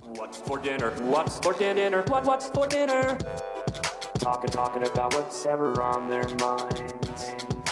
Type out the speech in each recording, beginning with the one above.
What's for dinner? What's for dinner? What's for dinner? Talking about what's ever on their minds.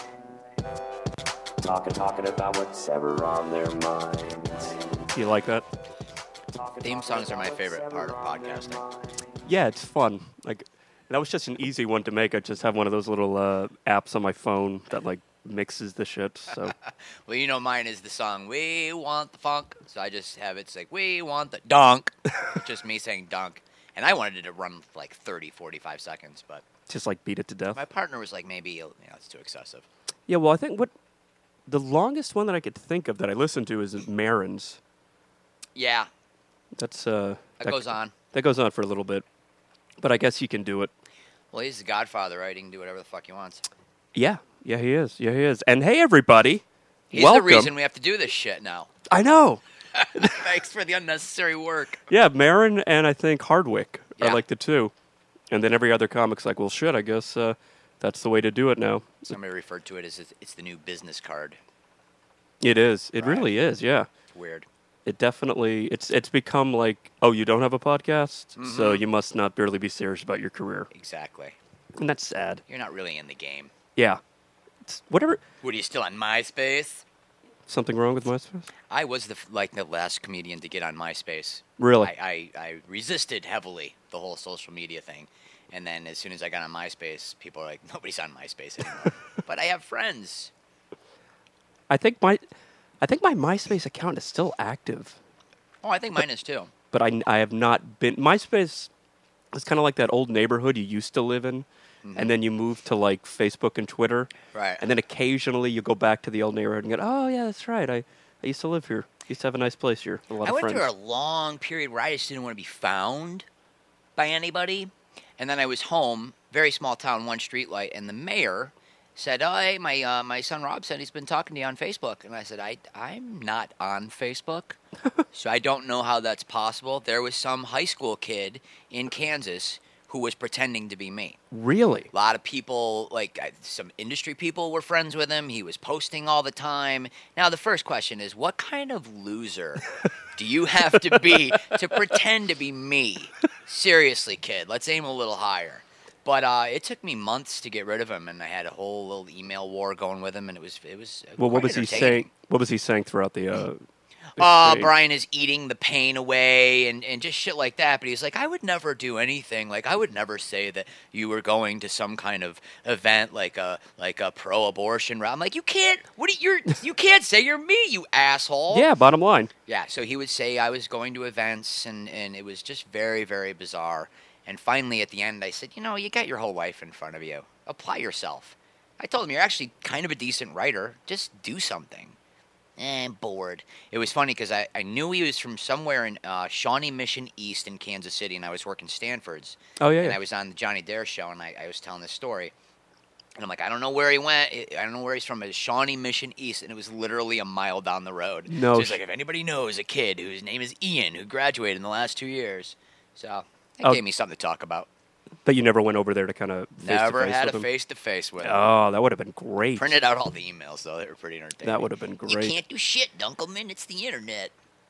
Talking about what's ever on their minds. You like that? Theme songs are my favorite part of podcasting. Yeah, it's fun. Like, that was just an easy one to make. I just have one of those little apps on my phone that like mixes the shit. So Well, you know, mine is the song "We Want the Funk," so I just have it's like "We Want the Dunk," just me saying "dunk," and I wanted it to run for like 30, 45 seconds, but just like beat it to death. my partner was like, maybe it's too excessive. Yeah, well, I think the longest one that I could think of that I listened to is Marin's. Yeah, That's that goes on. That goes on for a little bit, but I guess he can do it. Well, he's the Godfather, right? He can do whatever the fuck he wants. Yeah, he is. Yeah, he is. And hey, everybody, He's welcome. the reason we have to do this shit now. I know. Thanks for the unnecessary work. Yeah, Marin and I think Hardwick are Yeah. like the two, and then every other comic's like, well, shit, I guess that's the way to do it now. Somebody referred to it as it's the new business card. It is. It Right. really is. Yeah. It's weird. It definitely. It's become like, oh, you don't have a podcast, so you must not barely be serious about your career, Exactly. and that's sad. You're not really in the game. Yeah. It's whatever. What, are you still on MySpace? Something wrong with MySpace? I was the last comedian to get on MySpace. Really? I resisted heavily the whole social media thing. And then as soon as I got on MySpace, people are like, nobody's on MySpace anymore. But I have friends. I think my MySpace account is still active, Oh, I think mine is too. but I have not been. MySpace is kind of like that old neighborhood you used to live in, and then you move to like Facebook and Twitter, Right. and then occasionally you go back to the old neighborhood and go, oh yeah, that's right. I used to live here. Used to have a nice place here. A lot I of went friends. through a long period where I just didn't want to be found by anybody. And then I was home, very small town, one street light, and the mayor said, "Oh, hey, my son Rob said he's been talking to you on Facebook." And I said, I'm not on Facebook, so I don't know how that's possible. There was some high school kid in Kansas who was pretending to be me. Really? A lot of people, some industry people were friends with him. He was posting all the time. Now, the first question is, what kind of loser do you have to be to pretend to be me? Seriously, kid, let's aim a little higher. But it took me months to get rid of him, and I had a whole little email war going with him, and it was Well, what quite was he entertaining. saying? What was he saying throughout the? exchange? Brian is eating the pain away and just shit like that. But he's like, I would never do anything. Like, I would never say that you were going to some kind of event like a pro-abortion route. I'm like, you can't. You can't say you're me, you asshole. Yeah. Bottom line. Yeah. So he would say I was going to events, and it was just very, very bizarre. And finally, at the end, I said, you got your whole life in front of you. Apply yourself. I told him, you're actually kind of a decent writer. Just do something. I'm bored. It was funny because I knew he was from somewhere in Shawnee Mission East in Kansas City, and I was working Stanford's. Oh yeah. And yeah. I was on the Johnny Dare show, and I was telling this story. And I'm like, I don't know where he went. I don't know where he's from. It's Shawnee Mission East, and it was literally a mile down the road. No So he's sh- like, if anybody knows a kid whose name is Ian who graduated in the last 2 years. So it Oh. gave me something to talk about. But you never went over there to kind of Never had with a him? face-to-face with him. Oh, that would have been great. Printed out all the emails, though. They were pretty entertaining. That would have been You great. can't do shit, Dunkelman. It's the internet.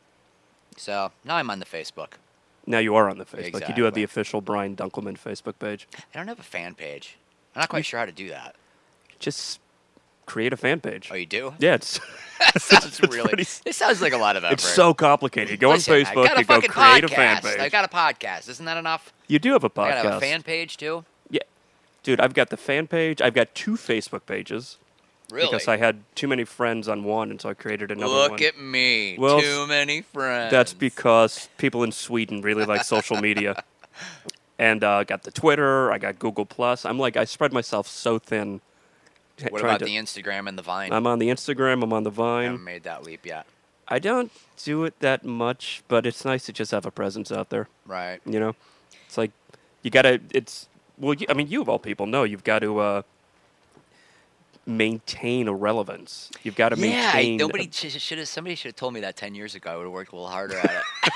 So now I'm on the Facebook. Now you are on the Facebook. You do have the Exactly. official Brian Dunkelman Facebook page. I don't have a fan page. I'm not quite sure how to do that. Just create a fan page. Oh, you do? Yeah, it's That sounds it's really. pretty- It sounds like a lot of effort. it's so complicated. You go Listen, on I Facebook, got a you go fucking create a podcast. fan page. I got a podcast. Isn't that enough? You do have a I podcast. gotta have a fan page too. Yeah, dude, I've got the fan page. I've got 2 Facebook pages Really? because I had too many friends on one, and so I created another Look one. at me. Well, Too many friends. That's because people in Sweden really like social media. And got the Twitter. I got Google Plus. I spread myself so thin. What trying about to- the Instagram and the Vine? I'm on the Instagram. I'm on the I Vine. haven't made that leap yet. I don't do it that much, but it's nice to just have a presence out there. Right. You know, it's like you gotta. It's well. You of all people know you've got to maintain a relevance. You've got to Yeah, maintain. somebody should have told me that 10 years ago. I would have worked a little harder at it.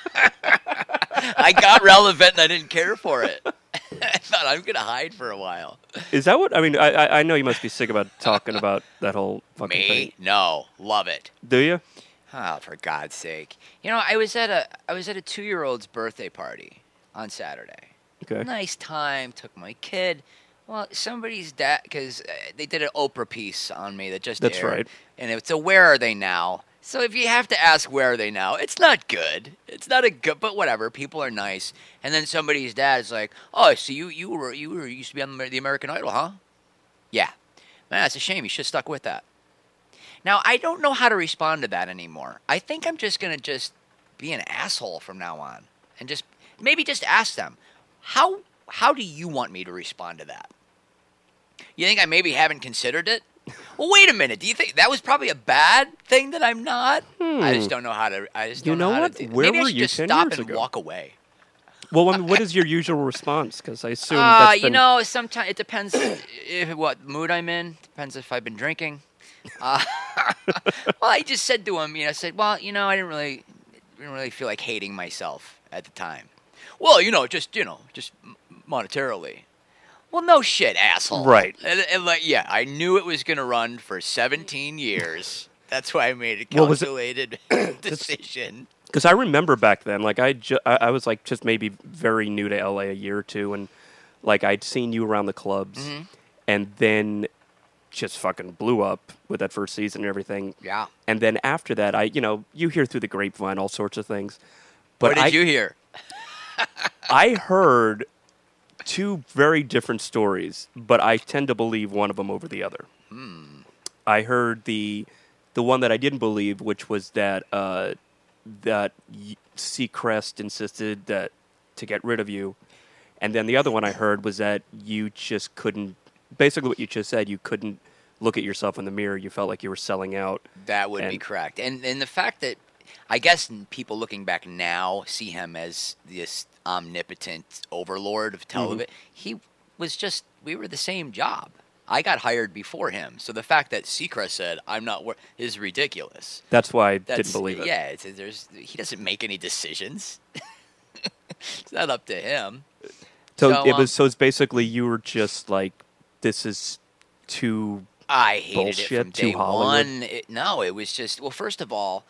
I got relevant and I didn't care for it. I thought I'm going to hide for a while. Is that what I mean? I know you must be sick about talking about that whole fucking Me? thing. No. Love it. Do you? Oh, for God's sake! You know, I was at a 2-year-old's birthday party on Saturday. Okay. Nice time. Took my kid. Well, somebody's dad, because they did an Oprah piece on me that just That's aired, right. and it's a "Where are they now?" So if you have to ask "Where are they now?" it's not good. It's not a good, but whatever. People are nice, and then somebody's dad is like, "Oh, I see you used to be on the American Idol, huh?" Yeah, man, that's a shame. You should have stuck with that. Now I don't know how to respond to that anymore. I think I'm just gonna be an asshole from now on, and maybe just ask them how do you want me to respond to that? You think I maybe haven't considered it? Well, wait a minute. Do you think that was probably a bad thing that I'm not? I just don't know how to. I just don't know how what? to. Where Maybe I were should you just 10 stop years and ago? walk away. Well, I mean, what is your usual response? Because I assume that's been... You know, sometimes it depends what mood I'm in. Depends if I've been drinking. Well, I just said to him, I said, well, I didn't really feel like hating myself at the time. Well, just monetarily. Well, no shit, asshole. Right. And yeah, I knew it was going to run for 17 years. That's why I made a Well, was it- calculated decision. Because I remember back then, like I was like just maybe very new to LA a year or two, and like I'd seen you around the clubs, and then just fucking blew up with that first season and everything. Yeah. And then after that, you hear through the grapevine all sorts of things. But What did you hear? I heard two very different stories, but I tend to believe one of them over the other. I heard the one that I didn't believe, which was that Seacrest insisted that to get rid of you, and then the other one I heard was that you just couldn't. Basically, what you just said, you couldn't look at yourself in the mirror. You felt like you were selling out. That would be correct. And the fact that I guess people looking back now see him as this omnipotent overlord of television. He was we were the same job. I got hired before him. So the fact that Seacrest said, I'm not is ridiculous. That's why I didn't believe it. Yeah, he doesn't make any decisions. It's not up to him. So it's basically you were just like, this is too I hated bullshit, it from too day Hollywood. one. It was just, well, first of all,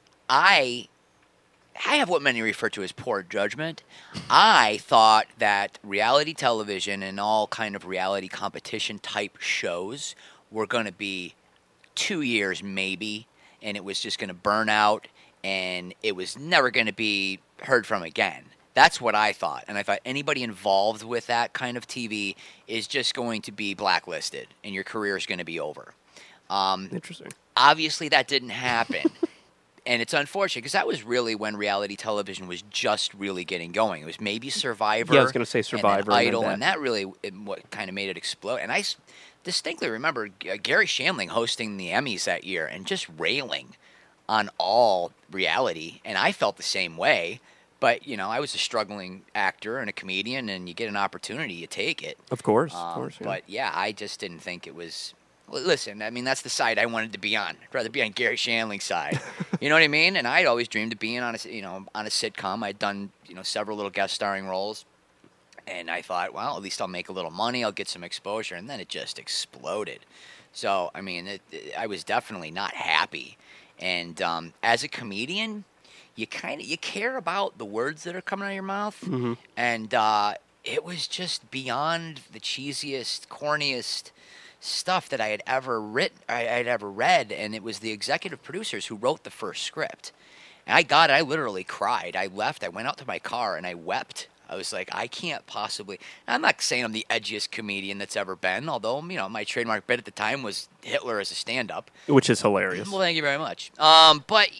I have what many refer to as poor judgment. I thought that reality television and all kind of reality competition type shows were going to be 2 years maybe, and it was just going to burn out, and it was never going to be heard from again. That's what I thought. And I thought anybody involved with that kind of TV is just going to be blacklisted, and your career is going to be over. Interesting. Obviously, that didn't happen. And it's unfortunate because that was really when reality television was just really getting going. It was maybe Survivor. Yeah, I was going to say Survivor. And then Idol, and that really what kind of made it explode. And I distinctly remember Gary Shandling hosting the Emmys that year and just railing on all reality. And I felt the same way. But, I was a struggling actor and a comedian, and you get an opportunity, you take it. Of course, Yeah. But yeah, I just didn't think it was... Listen, I mean, that's the side I wanted to be on. I'd rather be on Gary Shandling's side. You know what I mean? And I'd always dreamed of being on a sitcom. I'd done, several little guest starring roles. And I thought, well, at least I'll make a little money. I'll get some exposure. And then it just exploded. So, I mean, I was definitely not happy. And as a comedian, you care about the words that are coming out of your mouth. Mm-hmm. And it was just beyond the cheesiest, corniest stuff that I had ever read, and it was the executive producers who wrote the first script. And I literally cried. I left, I went out to my car, and I wept. I was like, I can't possibly... I'm not saying I'm the edgiest comedian that's ever been, although, my trademark bit at the time was Hitler as a stand-up. which is hilarious. Well, thank you very much. But,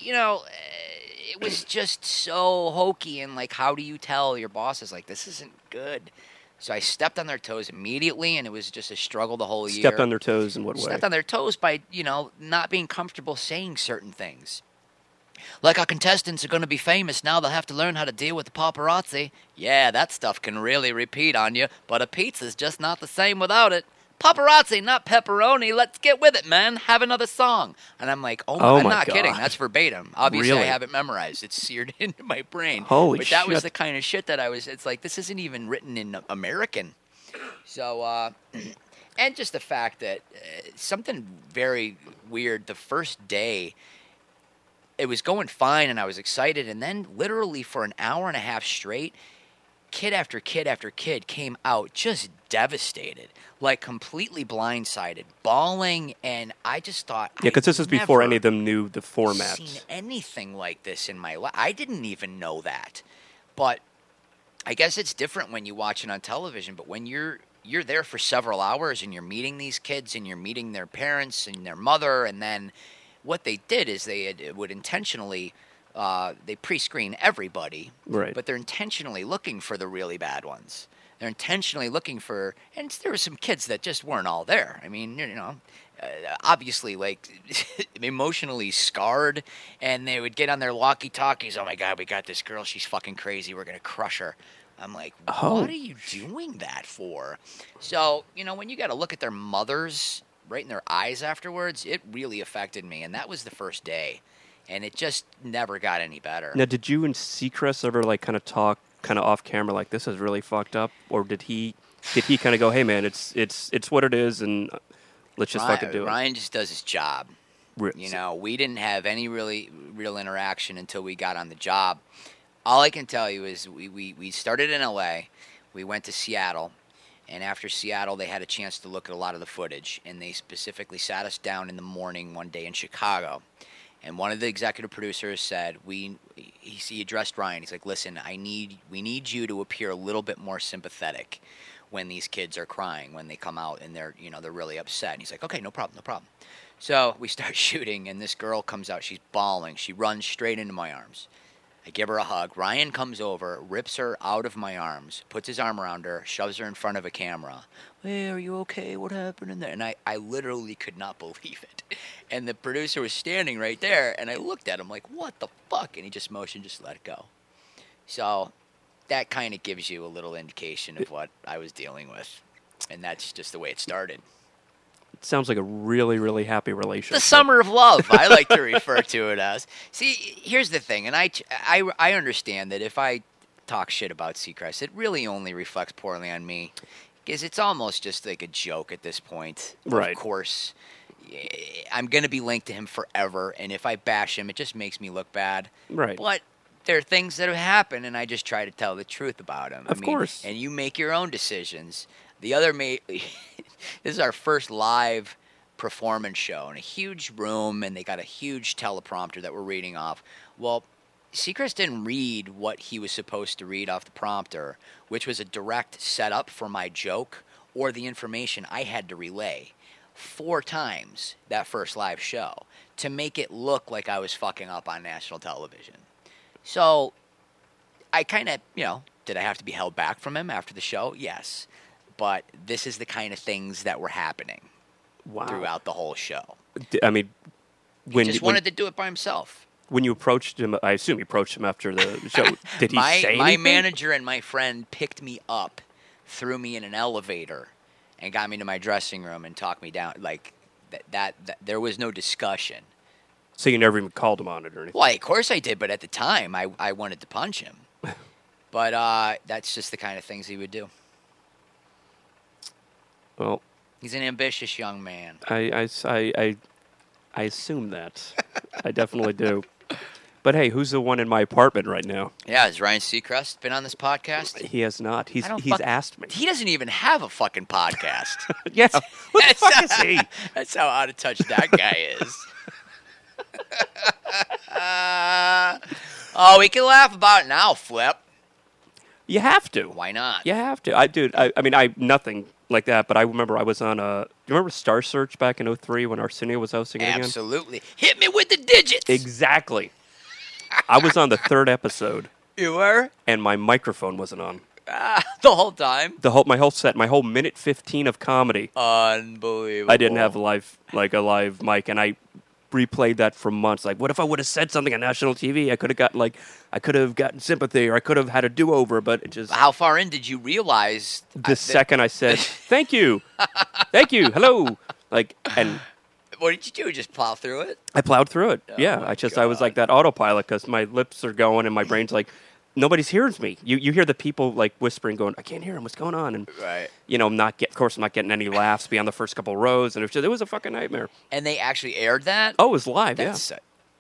it was just so hokey, and, how do you tell your bosses, this isn't good? So I stepped on their toes immediately, and it was just a struggle the whole year. Stepped on their toes in what way? Stepped on their toes by, not being comfortable saying certain things. Like our contestants are going to be famous now, they'll have to learn how to deal with the paparazzi. Yeah, that stuff can really repeat on you, but a pizza's just not the same without it. Paparazzi, not pepperoni. Let's get with it, man. Have another song. And I'm like, I'm my not God. kidding. That's verbatim. Obviously, Really? I have it memorized. It's seared into my brain. Holy But that was shit. the kind of shit that it's like, this isn't even written in American. So, and just the fact that something very weird, the first day, it was going fine, and I was excited. And then, literally for an hour and a half straight, kid after kid after kid came out just devastated, like completely blindsided, bawling. And I just thought, Yeah, because this is before never any of them knew the formats. seen anything like this in my life. I didn't even know that. But I guess it's different when you watch it on television. But when you're there for several hours and you're meeting these kids and you're meeting their parents and their mother, and then what they did is would intentionally they pre-screen everybody, Right. but they're intentionally looking for the really bad ones. They're intentionally looking for, and there were some kids that just weren't all there. I mean, obviously, like, emotionally scarred, and they would get on their walkie-talkies, oh my God, we got this girl, she's fucking crazy, we're going to crush her. I'm like, what are you doing that for? So, when you got to look at their mothers right in their eyes afterwards, it really affected me, and that was the first day. And it just never got any better. Now, did you and Seacrest ever like kind of talk kind of off camera like this is really fucked up, or did he kind of go, hey man, it's what it is, and let's just fucking do it? Ryan just does his job. We didn't have any real interaction until we got on the job. All I can tell you is we started in L.A., we went to Seattle, and after Seattle, they had a chance to look at a lot of the footage, and they specifically sat us down in the morning one day in Chicago. And one of the executive producers said, he addressed Ryan. He's like, listen, we need you to appear a little bit more sympathetic when these kids are crying, when they come out and they're really upset. And he's like, okay, no problem. So we start shooting, and this girl comes out. She's bawling. She runs straight into my arms. I give her a hug. Ryan comes over, rips her out of my arms, puts his arm around her, shoves her in front of a camera. Hey, are you okay? What happened in there? And I literally could not believe it. And the producer was standing right there, and I looked at him like, what the fuck? And he just motioned, just let it go. So that kind of gives you a little indication of what I was dealing with. And that's just the way it started. It sounds like a really, really happy relationship. The summer of love, I like to refer to it as. See, here's the thing, and I understand that if I talk shit about Seacrest, it really only reflects poorly on me, because it's almost just like a joke at this point. Right. Of course, I'm going to be linked to him forever, and if I bash him, it just makes me look bad. Right. But there are things that have happened, and I just try to tell the truth about them. Of course. And you make your own decisions. The other this is our first live performance show in a huge room, and they got a huge teleprompter that we're reading off. Well, Seacrest didn't read what he was supposed to read off the prompter, which was a direct setup for my joke or the information I had to relay 4 times that first live show to make it look like I was fucking up on national television. So I kind of, did I have to be held back from him after the show? Yes. But this is the kind of things that were happening throughout the whole show. I mean, he just wanted to do it by himself. When you approached him, I assume you approached him after the show. Did he say anything? My manager and my friend picked me up, threw me in an elevator, and got me to my dressing room and talked me down. Like, that there was no discussion. So you never even called him on it or anything? Well, of course I did, but at the time, I wanted to punch him. But that's just the kind of things he would do. Well, he's an ambitious young man. I assume that. I definitely do. But hey, who's the one in my apartment right now? Yeah, has Ryan Seacrest been on this podcast? He has not. He's asked me. He doesn't even have a fucking podcast. Yeah. What the fuck is he? That's how out of touch that guy is. We can laugh about it now, Flip. You have to. Why not? You have to. I mean, nothing like that, but I remember I was on do you remember Star Search back in 2003 when Arsenio was hosting it again? Absolutely. Hit me with the digits. Exactly. I was on the 3rd episode. You were? And my microphone wasn't on. The whole time? My whole set, my whole minute 15 of comedy. Unbelievable. I didn't have a live mic, and I replayed that for months. Like, what if I would have said something on national TV? I could have gotten sympathy, or I could have had a do-over, but it just... How far in did you realize... The second I said, thank you, hello, and... What did you do? Just plow through it? I plowed through it, yeah. God. I was like that autopilot, because my lips are going, and my brain's like, nobody hears me. You hear the people, like, whispering, going, I can't hear him, what's going on? And, right. I'm not getting any laughs beyond the first couple rows, and it was a fucking nightmare. And they actually aired that? Oh, it was live, That's, yeah.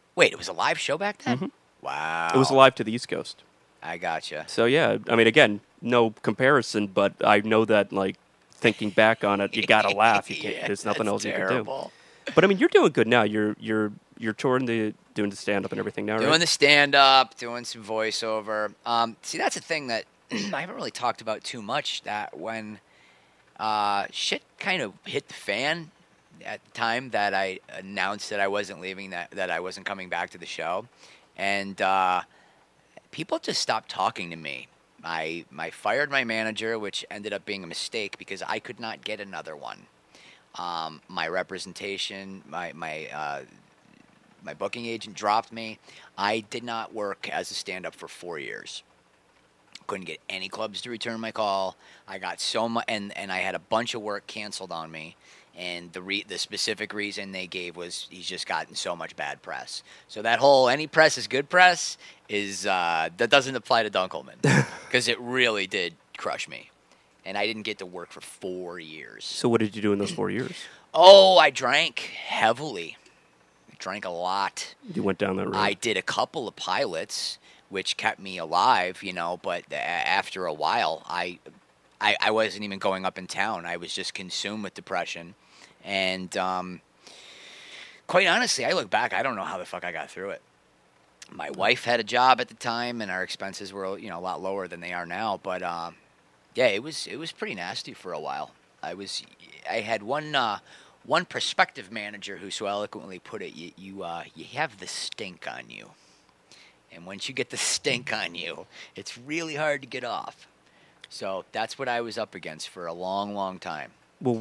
Wait, it was a live show back then? Mhm. Wow. It was live to the East Coast. I gotcha. So yeah, I mean, again, no comparison, but I know that like thinking back on it, you gotta laugh. You can't. Yeah, There's nothing that's else you can do. terrible. But I mean, you're doing good now. You're touring doing the stand up and everything now, Doing right? the stand-up, doing some voiceover. See, that's a thing that I haven't really talked about too much, that when shit kind of hit the fan at the time that I announced that I wasn't leaving, that I wasn't coming back to the show, and people just stopped talking to me. I fired my manager, which ended up being a mistake because I could not get another one. My representation, my booking agent dropped me. I did not work as a stand-up for 4 years. Couldn't get any clubs to return my call. I got so much, and I had a bunch of work canceled on me. And the specific reason they gave was he's just gotten so much bad press. So that whole any press is good press is that doesn't apply to Dunkelman because it really did crush me, and I didn't get to work for 4 years. So what did you do in those 4 years? Oh, I drank heavily. I drank a lot. You went down that road. I did a couple of pilots, which kept me alive, but after a while, I wasn't even going up in town. I was just consumed with depression. And quite honestly, I look back, I don't know how the fuck I got through it. My wife had a job at the time, and our expenses were, a lot lower than they are now. But yeah, it was pretty nasty for a while. I had one prospective manager who so eloquently put it, you have the stink on you. And once you get the stink on you, it's really hard to get off. So that's what I was up against for a long, long time. Well,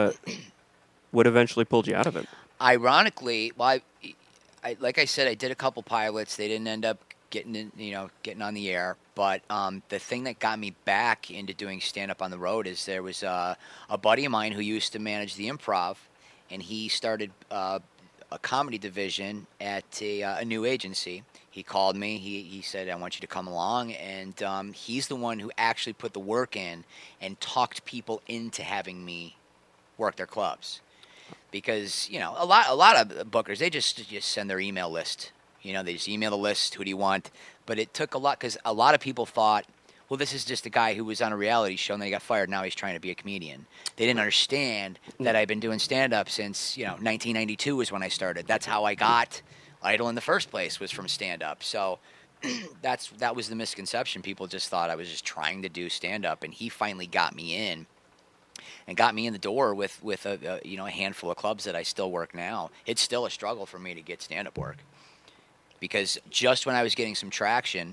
what eventually pulled you out of it? Ironically, well, I like I said, I did a couple pilots. They didn't end up getting on the air. But the thing that got me back into doing stand-up on the road is there was a buddy of mine who used to manage the Improv, and he started a comedy division at a new agency. He called me. He said, I want you to come along. And he's the one who actually put the work in and talked people into having me work their clubs. Because, a lot of bookers, they just send their email list. They just email the list, who do you want? But it took a lot, because a lot of people thought, well, this is just a guy who was on a reality show and then he got fired. Now he's trying to be a comedian. They didn't understand that I've been doing stand-up since, 1992 was when I started. That's how I got Idol in the first place, was from stand-up. So that was the misconception. People just thought I was just trying to do stand-up, and he finally got me in. And got me in the door with a handful of clubs that I still work now. It's still a struggle for me to get stand-up work, because just when I was getting some traction,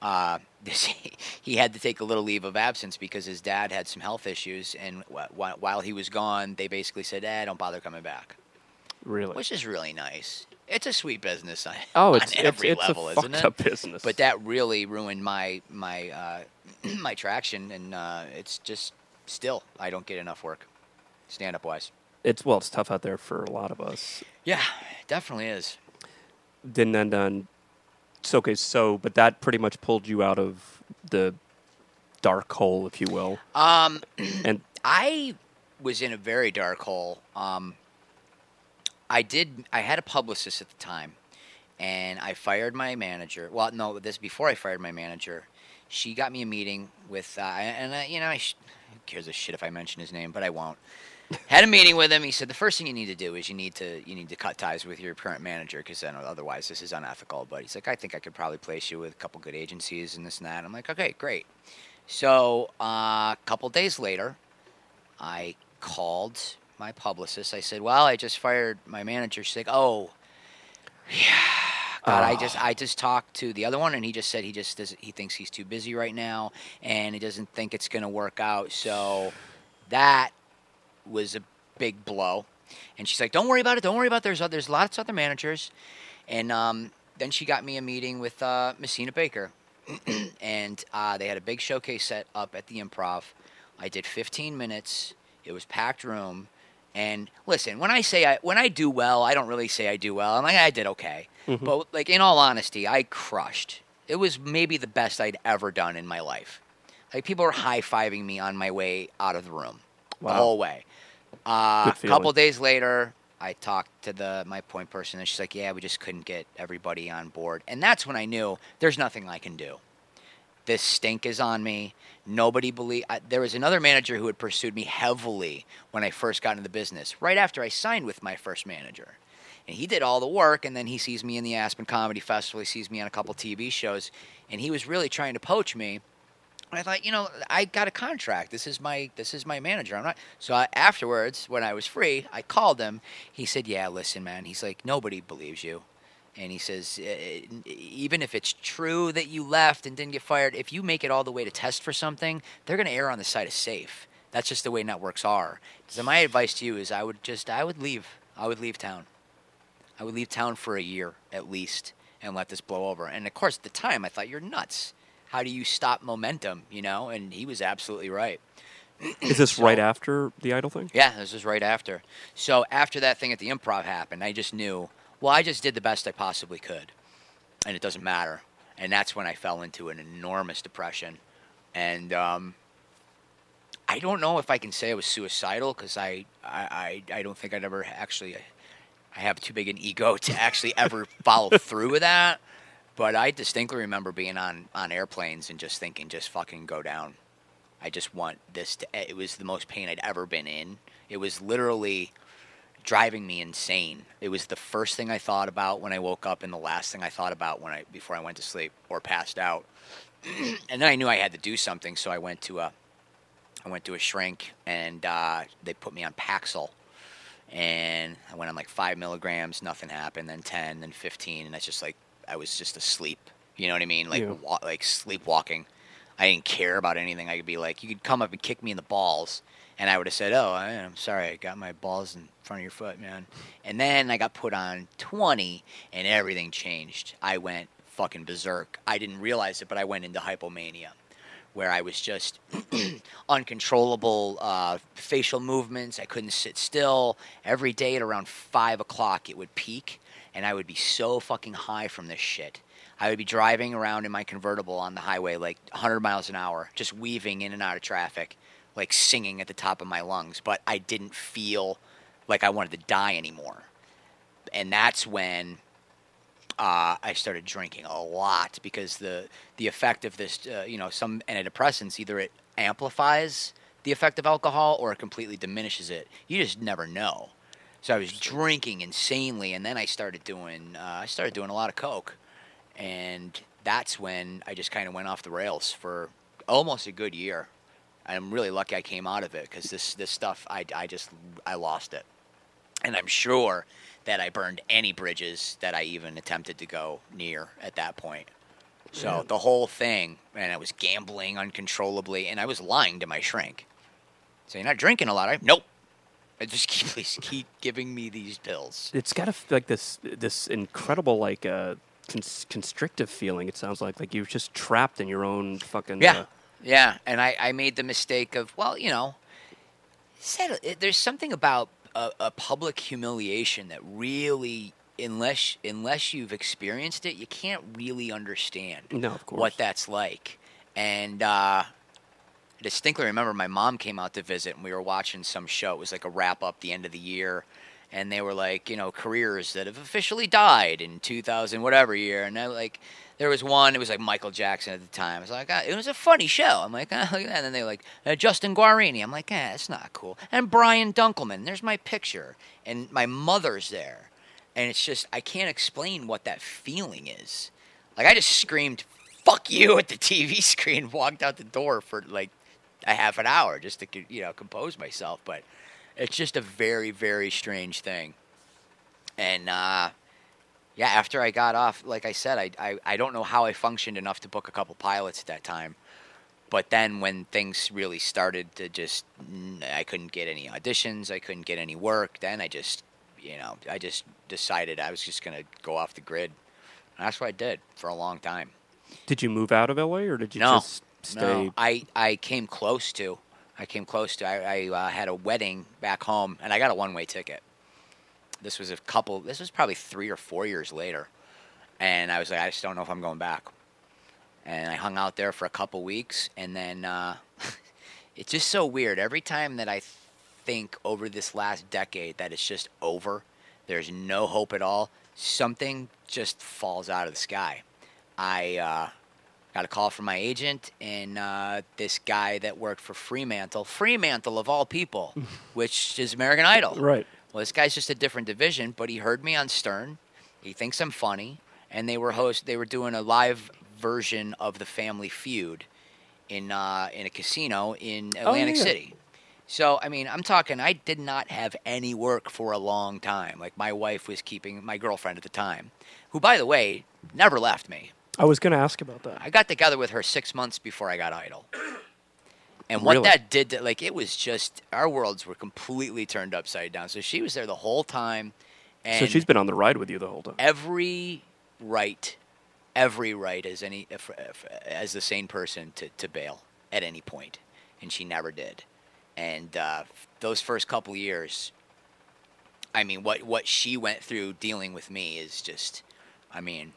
he had to take a little leave of absence because his dad had some health issues, and while he was gone, they basically said, don't bother coming back. Really? Which is really nice. It's a sweet business on It's every it's level, a isn't it? fucked up business. But that really ruined my my traction, and it's just. Still, I don't get enough work, stand-up wise. It's tough out there for a lot of us. Yeah, it definitely is. Didn't end on. But that pretty much pulled you out of the dark hole, if you will. And I was in a very dark hole. I had a publicist at the time, and I fired my manager. Well, no, before I fired my manager, she got me a meeting with, who cares a shit if I mention his name, but I won't. Had a meeting with him. He said the first thing you need to do is you need to cut ties with your current manager, because then otherwise this is unethical. But he's like, I think I could probably place you with a couple good agencies and this and that. I'm like, okay, great. So a couple days later, I called my publicist. I said, well, I just fired my manager. She's like, oh, yeah. God, I just talked to the other one, and he just said he thinks he's too busy right now, and he doesn't think it's going to work out. So that was a big blow. And she's like, "Don't worry about it. Don't worry about it. There's lots of other managers." And then she got me a meeting with Messina Baker, and they had a big showcase set up at the Improv. I did 15 minutes. It was packed room. And listen, when I do well, I don't really say I do well. I'm like, I did okay. Mm-hmm. But in all honesty, I crushed. It was maybe the best I'd ever done in my life. People were high-fiving me on my way out of the room. Wow. The whole way. A couple days later, I talked to my point person, and she's like, "Yeah, we just couldn't get everybody on board." And that's when I knew there's nothing I can do. This stink is on me. Nobody there was another manager who had pursued me heavily when I first got into the business, right after I signed with my first manager. And he did all the work, and then he sees me in the Aspen Comedy Festival. He sees me on a couple TV shows, and he was really trying to poach me. And I thought, I got a contract. This is my manager. I'm not. So afterwards, when I was free, I called him. He said, "Yeah, listen, man." He's like, "Nobody believes you." And he says, even if it's true that you left and didn't get fired, if you make it all the way to test for something, they're going to err on the side of safe. That's just the way networks are. So my advice to you is I would leave. I would leave town. I would leave town for a year at least and let this blow over. And, of course, at the time, I thought, you're nuts. How do you stop momentum, And he was absolutely right. Is this right after the Idol thing? Yeah, this was right after. So after that thing at the Improv happened, I just knew, I just did the best I possibly could, and it doesn't matter. And that's when I fell into an enormous depression. And I don't know if I can say I was suicidal because I don't think I'd ever actually – I have too big an ego to actually ever follow through with that. But I distinctly remember being on airplanes and just thinking, just fucking go down. I just want this to – it was the most pain I'd ever been in. It was literally driving me insane. It was the first thing I thought about when I woke up and the last thing I thought about before I went to sleep or passed out. And then I knew I had to do something, so I went to a shrink, and they put me on Paxil. And I went on like 5 milligrams, nothing happened, then 10, then 15, and that's just like I was just asleep. You know what I mean? Like like sleepwalking. I didn't care about anything. I could be like, you could come up and kick me in the balls, and I would have said, "Oh, I'm sorry, I got my balls in front of your foot, man." And then I got put on 20, and everything changed. I went fucking berserk. I didn't realize it, but I went into hypomania, where I was just uncontrollable facial movements. I couldn't sit still. Every day at around 5 o'clock, it would peak, and I would be so fucking high from this shit. I would be driving around in my convertible on the highway like 100 miles an hour, just weaving in and out of traffic, like singing at the top of my lungs. But I didn't feel like I wanted to die anymore. And that's when I started drinking a lot because the effect of this, some antidepressants, either it amplifies the effect of alcohol or it completely diminishes it. You just never know. So I was drinking insanely, and then I started doing a lot of coke, and that's when I just kind of went off the rails for almost a good year. I'm really lucky I came out of it because this stuff I lost it, and I'm sure that I burned any bridges that I even attempted to go near at that point. So the whole thing, and I was gambling uncontrollably, and I was lying to my shrink. So you're not drinking a lot? Nope. I just please keep giving me these pills. It's got like this incredible like constrictive feeling. It sounds like you're just trapped in your own fucking. Yeah. And I made the mistake of there's something about a public humiliation that really, unless you've experienced it, you can't really understand. No, of course. What that's like. And I distinctly remember my mom came out to visit, and we were watching some show. It was like a wrap-up the end of the year, and they were like, careers that have officially died in 2000 whatever year. And there was one, it was like Michael Jackson at the time. I was like, it was a funny show. I'm like, look at that. And then they were like, Justin Guarini. I'm like, that's not cool. And Brian Dunkelman. There's my picture. And my mother's there. And it's just, I can't explain what that feeling is. Like, I just screamed, "Fuck you," at the TV screen, walked out the door for like a half an hour just to, compose myself. But it's just a very, very strange thing. And, after I got off, like I said, I don't know how I functioned enough to book a couple pilots at that time. But then when things really started to I couldn't get any auditions, I couldn't get any work, then I just decided I was just going to go off the grid. And that's what I did for a long time. Did you move out of LA, or did you just stay? No, I came close to. I had a wedding back home, and I got a one-way ticket. This was probably 3 or 4 years later. And I was like, I just don't know if I'm going back. And I hung out there for a couple weeks, and then it's just so weird. Every time that I think over this last decade that it's just over, there's no hope at all, something just falls out of the sky. I got a call from my agent, and this guy that worked for Fremantle of all people, which is American Idol. Right. Well, this guy's just a different division, but he heard me on Stern. He thinks I'm funny, and they were doing a live version of The Family Feud in a casino in Atlantic City. So, I mean, I'm talking, I did not have any work for a long time. Like, my wife was keeping, my girlfriend at the time, who, by the way, never left me. I was going to ask about that. I got together with her 6 months before I got Idol. And what that did, like, it was just, our worlds were completely turned upside down. So she was there the whole time. And so she's been on the ride with you the whole time. Every right as the sane person to bail at any point. And she never did. And those first couple years, I mean, what she went through dealing with me is just, I mean,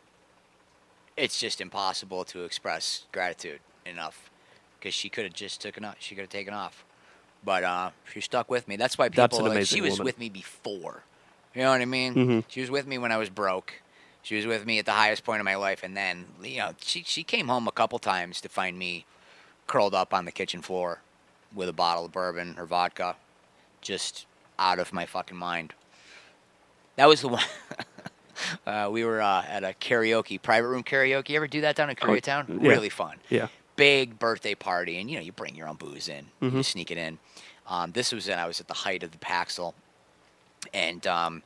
it's just impossible to express gratitude enough, because she could have just taken off. But she stuck with me. That's why people, That's an amazing she was woman. with me before. You know what I mean? Mm-hmm. She was with me when I was broke. She was with me at the highest point of my life. And then, you know, she came home a couple times to find me curled up on the kitchen floor with a bottle of bourbon or vodka, just out of my fucking mind. That was the one. We were at a private room karaoke. You ever do that down in Koreatown? Yeah. Really fun. Yeah. Big birthday party, and, you know, you bring your own booze in. Mm-hmm. You sneak it in. This was I was at the height of the Paxil, and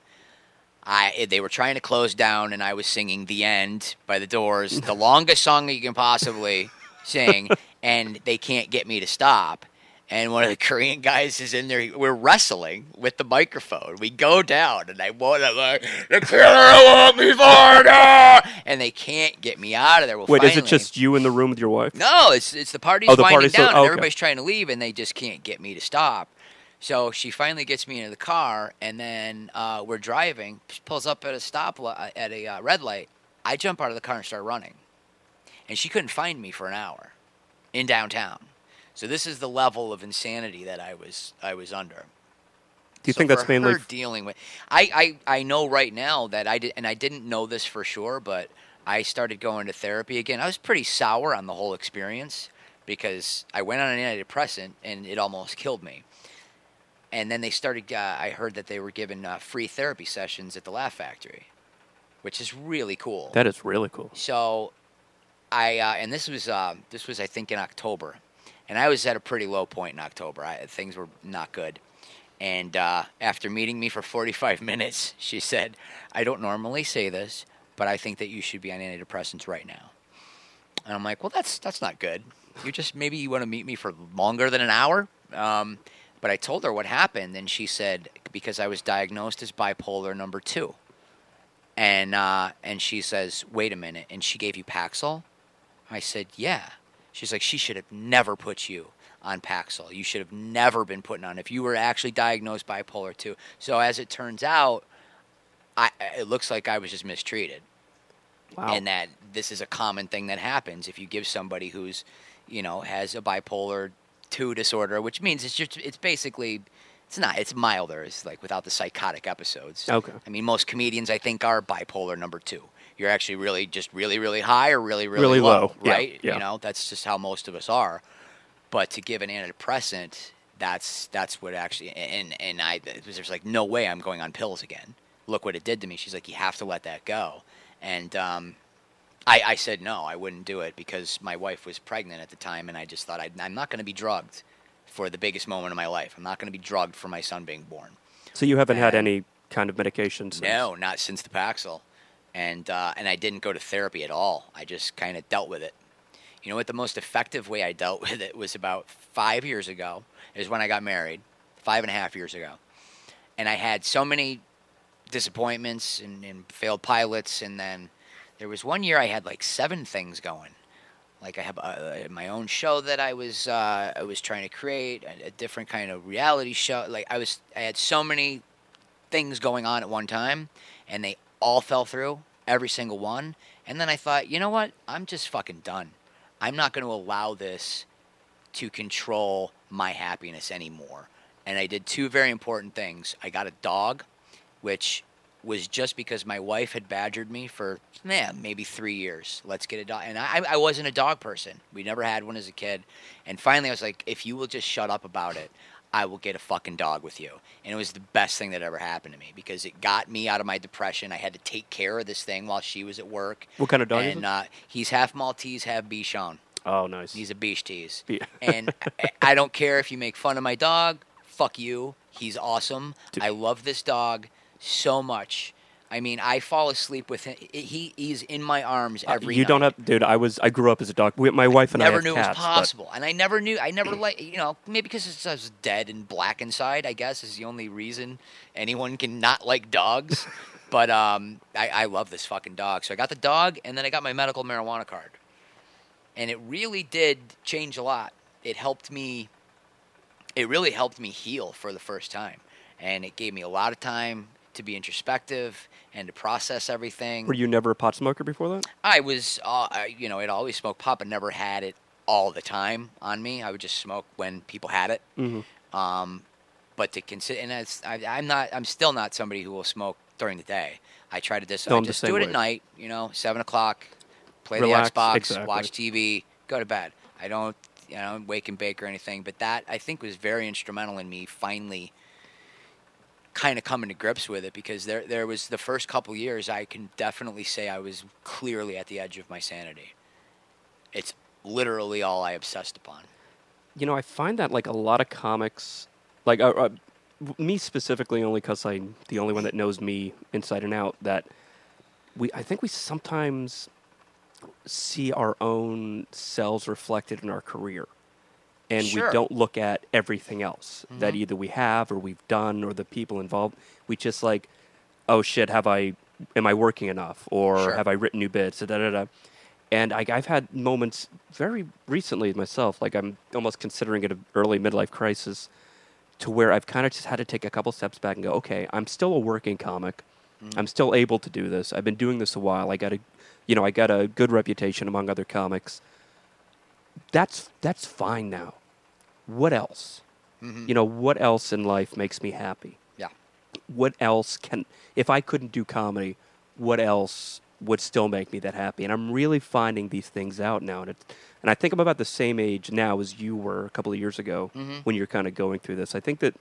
they were trying to close down, and I was singing "The End" by The Doors, the longest song that you can possibly sing, and they can't get me to stop. And one of the Korean guys is in there. We're wrestling with the microphone. We go down, and I'm like, "The killer want me for now!" And they can't get me out of there. Well, Wait, finally, is it just you in the room with your wife? No, it's the party's the winding party's down, still- and okay. everybody's trying to leave, and they just can't get me to stop. So she finally gets me into the car, and then we're driving. She pulls up at a red light. I jump out of the car and start running, and she couldn't find me for an hour in downtown. So this is the level of insanity that I was under. Do you think that's for mainly her dealing with? I know right now that I did, and I didn't know this for sure, but I started going to therapy again. I was pretty sour on the whole experience because I went on an antidepressant and it almost killed me. And then they started. I heard that they were giving free therapy sessions at the Laugh Factory, which is really cool. That is really cool. So, and this was I think in October, and I was at a pretty low point in October. Things were not good, and after meeting me for 45 minutes, she said, "I don't normally say this, but I think that you should be on antidepressants right now." And I'm like, "Well, that's not good. Maybe you want to meet me for longer than an hour." But I told her what happened, and she said, because I was diagnosed as bipolar number 2. And she says, "Wait a minute, and she gave you Paxil?" I said, "Yeah." She's like, "She should have never put you on Paxil. You should have never been put on if you were actually diagnosed bipolar 2. So as it turns out, it looks like I was just mistreated. Wow. And that this is a common thing that happens if you give somebody who's, you know, has a bipolar 2 disorder, which means it's basically, it's milder. It's like without the psychotic episodes. Okay. I mean, most comedians, I think, are bipolar number 2. You're actually really just really, really high or really, really, Really low, low. Yeah, right? yeah. You know, that's just how most of us are. But to give an antidepressant, that's what actually, and there's like, no way I'm going on pills again. Look what it did to me. She's like, you have to let that go. And I said no, I wouldn't do it because my wife was pregnant at the time, and I just thought I'm not going to be drugged for the biggest moment of my life. I'm not going to be drugged for my son being born. So you haven't had any kind of medication since? No, not since the Paxil. And I didn't go to therapy at all. I just kind of dealt with it. You know what? The most effective way I dealt with it was about 5 years ago. Is when I got married, 5.5 years ago. And I had so many disappointments and failed pilots. And then there was one year I had like 7 things going. Like I have my own show that I was trying to create, a different kind of reality show. Like I had so many things going on at one time, and they all fell through, every single one. And then I thought, you know what? I'm just fucking done. I'm not going to allow this to control my happiness anymore. and I did two very important things. I got a dog, which was just because my wife had badgered me for maybe 3 years. Let's get a dog. And I wasn't a dog person. We never had one as a kid. And finally I was like, if you will just shut up about it, I will get a fucking dog with you. And it was the best thing that ever happened to me because it got me out of my depression. I had to take care of this thing while she was at work. What kind of dog is and, it? He's half Maltese, half Bichon. Oh, nice. He's a Biche tease. Yeah. And I don't care if you make fun of my dog. Fuck you. He's awesome. Dude. I love this dog so much. I mean, I fall asleep with him. He's in my arms every you night. don't have, dude. I grew up as a dog. My wife and I Never have knew cats, it was possible, and I never like, maybe because I was dead and black inside. I guess is the only reason anyone can not like dogs. But I love this fucking dog. So I got the dog, and then I got my medical marijuana card, and it really did change a lot. It helped me. It really helped me heal for the first time, and it gave me a lot of time to be introspective and to process everything. Were you never a pot smoker before that? I was, I'd always smoked pot, but never had it all the time on me. I would just smoke when people had it. Mm-hmm. But to consider, and I'm still not somebody who will smoke during the day. I try to No, I I'm the just same do it way. at night. 7 o'clock, play Relax, the Xbox, exactly. watch TV, go to bed. I don't, wake and bake or anything. But that I think was very instrumental in me finally kind of coming to grips with it, because there was the first couple years I can definitely say I was clearly at the edge of my sanity. It's literally all I obsessed upon. I find that like a lot of comics, like me specifically, only because I'm the only one that knows me inside and out, that I think we sometimes see our own selves reflected in our career. And Sure. we don't look at everything else that Mhm. either we have or we've done or the people involved. We just like, oh shit, am I working enough? Or Sure. have I written new bits? Da, da, da. And I've had moments very recently myself, like I'm almost considering it an early midlife crisis, to where I've kind of just had to take a couple steps back and go, okay, I'm still a working comic. I'm still able to do this. I've been doing this a while. I got a good reputation among other comics. That's fine now. What else? Mm-hmm. What else in life makes me happy? Yeah. What else if I couldn't do comedy, what else would still make me that happy? And I'm really finding these things out now. And I think I'm about the same age now as you were a couple of years ago when you're kind of going through this. I think that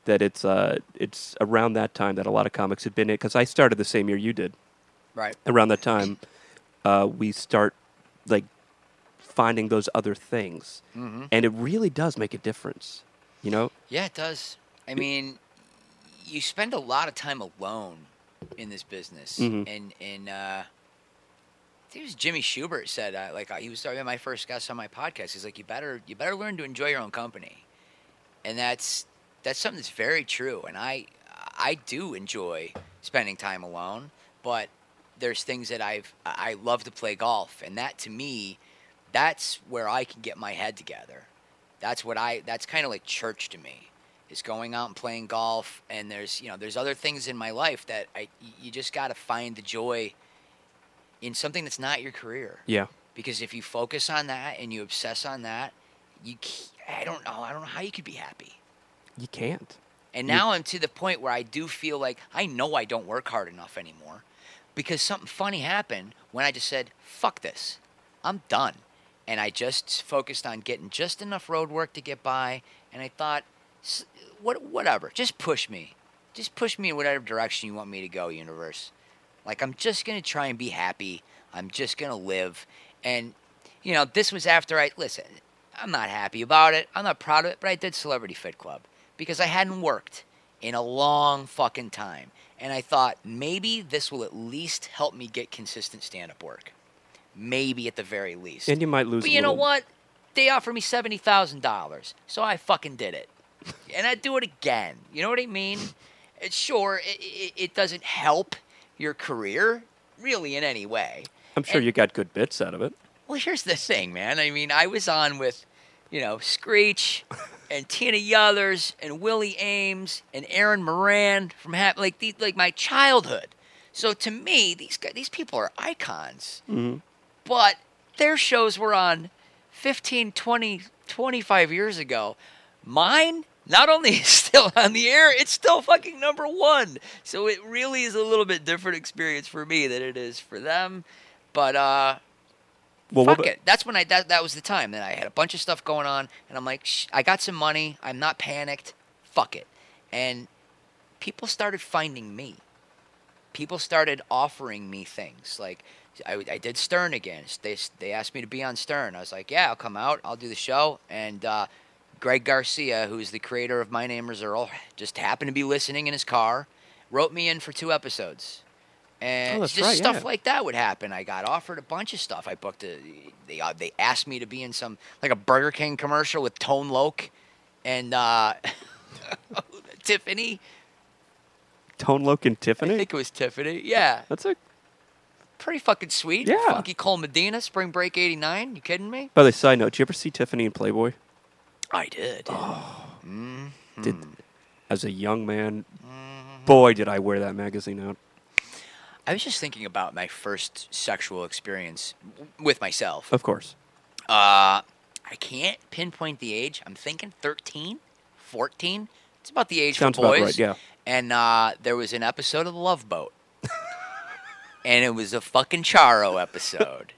it's around that time that a lot of comics have been in, because I started the same year you did. Right. Around that time, we start like finding those other things, and it really does make a difference. Yeah, it does. I mean, you spend a lot of time alone in this business, Mhm. and I think it was Jimmy Schubert said, he was talking about my first guest on my podcast. He's like, you better learn to enjoy your own company, and that's something that's very true. And I do enjoy spending time alone, but there's things that I love to play golf, and that to me, that's where I can get my head together. That's kind of like church to me, is going out and playing golf. And there's other things in my life that you just got to find the joy in something that's not your career. Yeah. Because if you focus on that and you obsess on that, I don't know how you could be happy. You can't. And now I'm to the point where I do feel like I know I don't work hard enough anymore, because something funny happened when I just said, fuck this. I'm done. And I just focused on getting just enough road work to get by. And I thought, whatever, just push me. Just push me in whatever direction you want me to go, universe. Like, I'm just going to try and be happy. I'm just going to live. And, this was after listen, I'm not happy about it. I'm not proud of it, but I did Celebrity Fit Club because I hadn't worked in a long fucking time. And I thought, maybe this will at least help me get consistent stand-up work. Maybe at the very least. And you might lose But a you know little. what? They offered me $70,000, so I fucking did it. And I'd do it again. You know what I mean? It doesn't help your career, really, in any way. I'm sure you got good bits out of it. Well, here's the thing, man. I mean, I was on with, Screech and Tina Yothers and Willie Ames and Aaron Moran from my childhood. So to me, these people are icons. Mm-hmm. But their shows were on 15, 20, 25 years ago. Mine, not only is it still on the air, it's still fucking number one. So it really is a little bit different experience for me than it is for them. But Well, fuck it. That's when that was the time. Then I had a bunch of stuff going on, and I'm like, I got some money. I'm not panicked. Fuck it. And people started finding me. People started offering me things. Like, I did Stern again. They asked me to be on Stern. I was like, yeah, I'll come out. I'll do the show. And Greg Garcia, who's the creator of My Name is Earl, just happened to be listening in his car, wrote me in for 2 episodes. And that's just right, stuff yeah. like that would happen. I got offered a bunch of stuff. I booked they asked me to be in some, like a Burger King commercial with Tone Loc and Tiffany. Tone Loc and I Tiffany? think it was Tiffany. Yeah. That's a... Pretty fucking sweet. Yeah. Funky Cole Medina, Spring Break 89. You kidding me? By the way, side note, did you ever see Tiffany in Playboy? I did. As a young man, boy, did I wear that magazine out. I was just thinking about my first sexual experience with myself. Of course. I can't pinpoint the age. I'm thinking 13, 14. It's about the age Sounds for boys. about right, yeah. And there was an episode of The Love Boat. And it was a fucking Charo episode.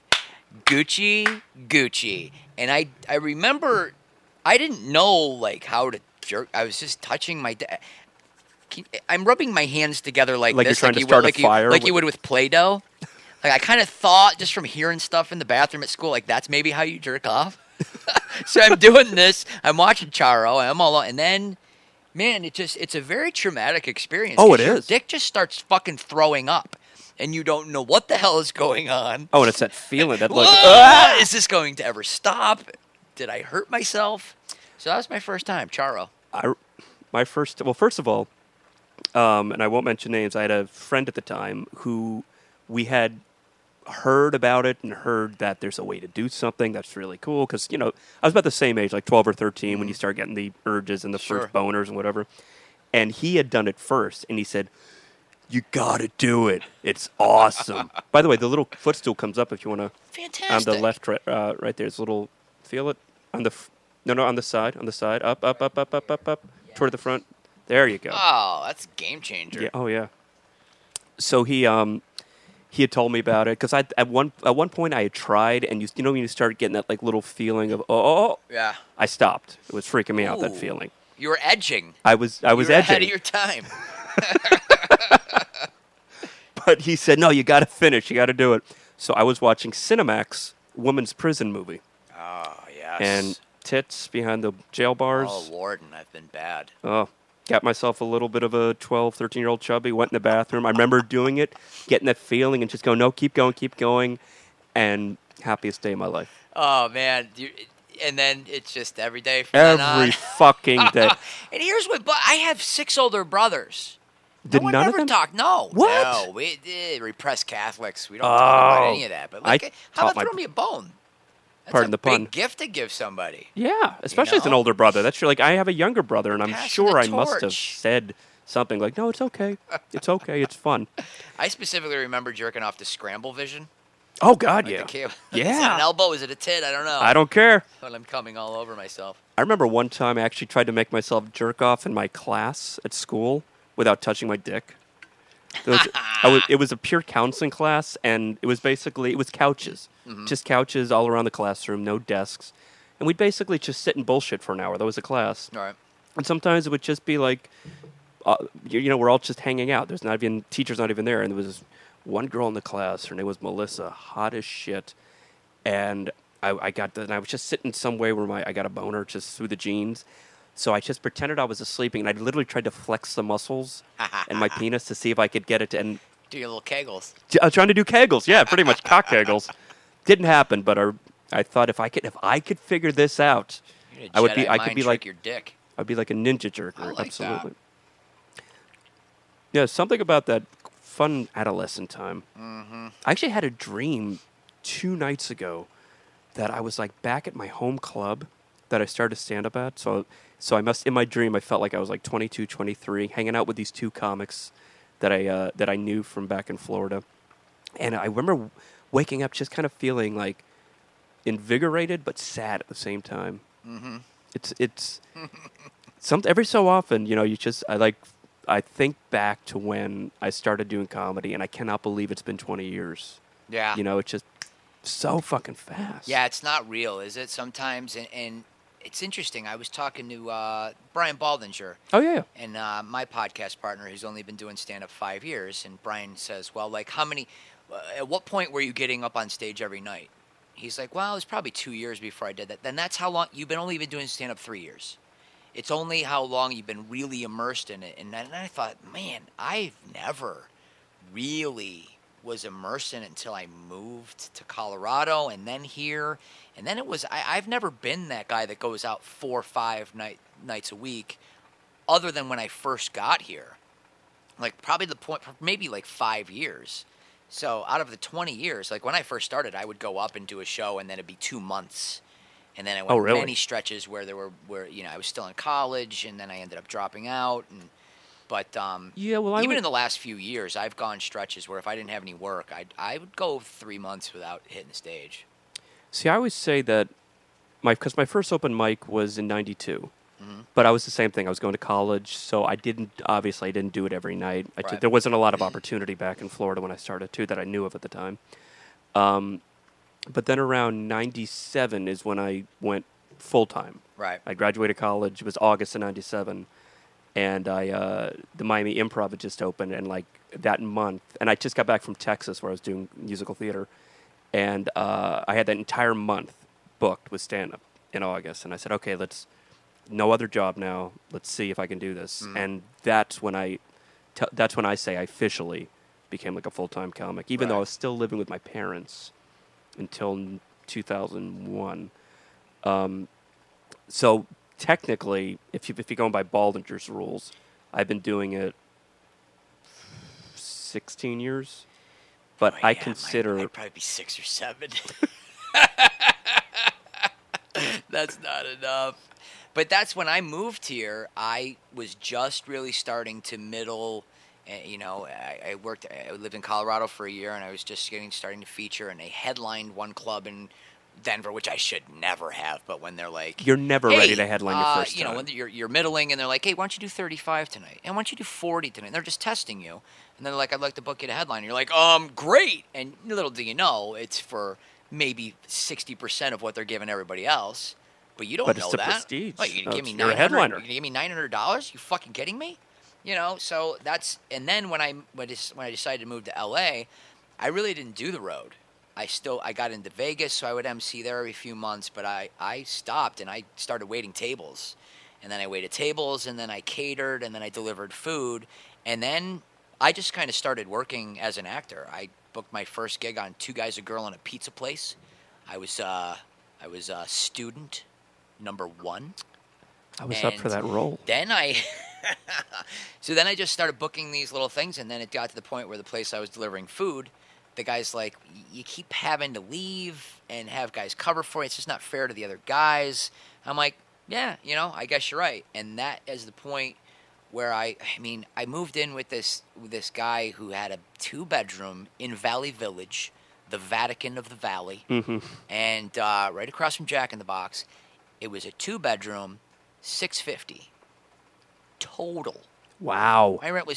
Gucci. And I remember I didn't know like how to jerk. I was just touching my I'm rubbing my hands together like Like this, you're trying to start a fire like you would with Play-Doh. Like I kind of thought just from hearing stuff in the bathroom at school, like that's maybe how you jerk off. So I'm doing this. I'm watching Charo. I'm all, and then, man, it's a very traumatic experience. Oh, 'cause it your is. dick just starts fucking throwing up, and you don't know what the hell is going on. Oh, and it's that feeling that like, Ah! Is this going to ever stop? Did I hurt myself? So that was my first time, Charo. First of all, and I won't mention names, I had a friend at the time who we had heard about it and heard that there's a way to do something that's really cool. Because, I was about the same age, like 12 or 13, when you start getting the urges and the Sure. first boners and whatever. And he had done it first, and he said, you gotta do it. It's awesome. By the way, the little footstool comes up if you want to. Fantastic. On the left, right there. It's a little. Feel it on the. No, on the side. On the side. Up. Toward the front. There you go. Oh, that's a game changer. Yeah. Oh yeah. So he had told me about it because at one point I had tried, and you know when you start getting that like little feeling of Yeah. I stopped. It was freaking me out, that Ooh. feeling. You were edging. I was You were edging. ahead of your time. But he said, no, you got to finish. You got to do it. So I was watching Cinemax Women's Prison movie. Oh, yes. And tits behind the jail bars. Oh, Lord, and I've been bad. Oh, got myself a little bit of a 12, 13-year-old chubby, went in the bathroom. I remember doing it, getting that feeling, and just going, no, keep going. And happiest day of my life. Oh, man. And then it's just every day from then on. Every fucking day. And here's what, but I have 6 older brothers. Did no one none ever of them? talk. No. What? No. We repressed Catholics. We don't talk about any of that. But I how taught about my- throw me a bone? That's Pardon a the pun. big gift to give somebody. Yeah, especially as an know? older brother. That's true. Like, I have a younger brother, and I'm Passing sure the I must have torch. said something like, no, it's okay. It's okay. It's fun. I specifically remember jerking off to Scramble Vision. Oh, God, Like yeah. the cable. Yeah. Is it an elbow? Is it a tit? I don't know. I don't care. But I'm coming all over myself. I remember one time I actually tried to make myself jerk off in my class at school without touching my dick. It was a pure counseling class, and it was couches. Just couches all around the classroom, no desks. And we'd basically just sit and bullshit for an hour. That was a class. All right. And sometimes it would just be like, we're all just hanging out. There's not even, teacher's not even there. And there was this one girl in the class, her name was Melissa, hot as shit. And I was just sitting some way where I got a boner just through the jeans. So I just pretended I was asleep, and I literally tried to flex the muscles in my penis to see if I could get it to, and Do your little kegels. I was trying to do kegels. Yeah, pretty much cock kegels. Didn't happen, but I thought if I could figure this out, You're I would be. Jedi I mind could be trick like. your dick. I'd be like a ninja jerker. I like Absolutely. Yeah, something about that fun adolescent time. Mm-hmm. I actually had a dream 2 nights ago that I was like back at my home club that I started stand up at. So in my dream I felt like I was like 22, 23, hanging out with these 2 comics that I knew from back in Florida. And I remember waking up just kind of feeling like invigorated but sad at the same time. Mm-hmm. It's every so often, I think back to when I started doing comedy, and I cannot believe it's been 20 years. Yeah. It's just so fucking fast. Yeah, it's not real, is it? Sometimes, and it's interesting. I was talking to Brian Baldinger, Oh yeah. and my podcast partner, who's only been doing stand-up 5 years, and Brian says, well, like, how many, at what point were you getting up on stage every night? He's like, well, it was probably 2 years before I did that. Then that's how long, you've only been doing stand-up 3 years. It's only how long you've been really immersed in it. And then I thought, man, I've never really was immersed in it until I moved to Colorado and then here. And then I've never been that guy that goes out 4 or 5 nights a week other than when I first got here. Like probably the point, maybe like 5 years. So out of the 20 years, like when I first started, I would go up and do a show and then it'd be 2 months. And then I went really? many stretches where I was still in college and then I ended up dropping out. But even in the last few years, I've gone stretches where if I didn't have any work, I would go 3 months without hitting the stage. See, I always say that because my first open mic was in 92. But I was the same thing. I was going to college, so I didn't do it every night. Right. There wasn't a lot of opportunity back in Florida when I started, too, that I knew of at the time. But then around 97 is when I went full-time. Right. I graduated college. It was August of 97. And the Miami Improv had just opened, and like that month, and I just got back from Texas where I was doing musical theater, and I had that entire month booked with stand-up in August, and I said, okay, no other job now. Let's see if I can do this. And that's when I say I officially became like a full-time comic, even though I was still living with my parents until 2001. So technically, if you're going by Baldinger's rules, I've been doing it 16 years. But I consider... I'd probably be 6 or 7. That's not enough. But that's when I moved here. I was just really starting to middle. I lived in Colorado for a year, and I was just starting to feature. And they headlined one club in Denver, which I should never have. But when they're like, you're never ready to headline your first time. When you're middling, and they're like, hey, why don't you do 35 tonight? And why don't you do 40 tonight? And they're just testing you. And they're like, I'd like to book you to headline. And you're like, great. And little do you know, it's for maybe 60% of what they're giving everybody else. But you don't know that. But it's the prestige. What, you're going to give me you're a headliner. You're going to give me $900? You fucking kidding me? So that's... And then when I decided to move to L.A., I really didn't do the road. I got into Vegas, so I would MC there every few months, but I stopped and I started waiting tables. And then I waited tables, and then I catered, and then I delivered food. And then I just kind of started working as an actor. I booked my first gig on Two Guys, a Girl, in a pizza place. I was student number 1. I was up for that role. Then so then I just started booking these little things, and then it got to the point where the place I was delivering food, the guy's like, you keep having to leave and have guys cover for you. It's just not fair to the other guys. I'm like, yeah, I guess you're right. And that is the point where I moved in with this guy who had a 2-bedroom in Valley Village, the Vatican of the Valley, and right across from Jack in the Box. It was a 2-bedroom, $650 total. Wow. My rent was